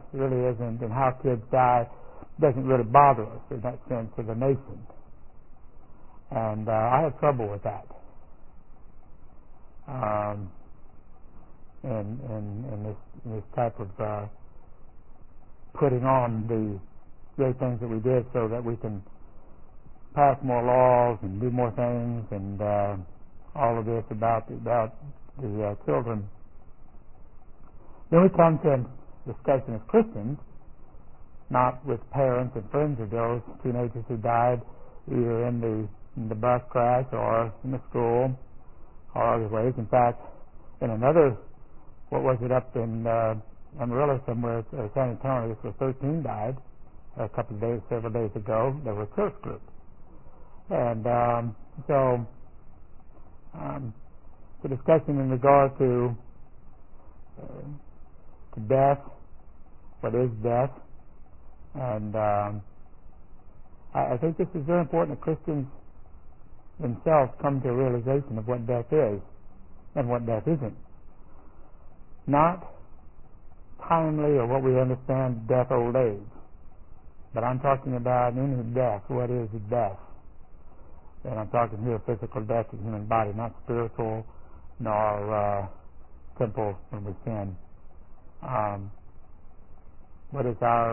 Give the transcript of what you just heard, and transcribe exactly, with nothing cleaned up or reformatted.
really isn't, and how kids die doesn't really bother us in that sense as a nation. And uh, I have trouble with that. Um, in, in, in, this, in this type of uh, putting on the great things that we did so that we can pass more laws and do more things and uh, all of this about, about the uh, children. Then we come to a discussion as Christians, not with parents and friends of those teenagers who died either in the, in the bus crash or in the school or other ways. In fact, in another, what was it up in uh, Amarillo somewhere, uh, San Antonio, where thirteen died a couple of days, several days ago. There were a church group. And um, so um, the discussion in regard to, uh, to death, what is death, and um, I, I think this is very important that Christians themselves come to a realization of what death is and what death isn't. Not timely or what we understand death, old age, but I'm talking about any death. What is death? And I'm talking here physical death of the human body, not spiritual nor uh, temporal when we sin. Um, what is our